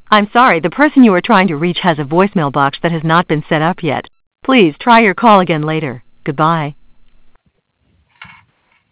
I'm sorry, the person you are trying to reach has a voicemail box that has not been set up yet. Please try your call again later. Goodbye.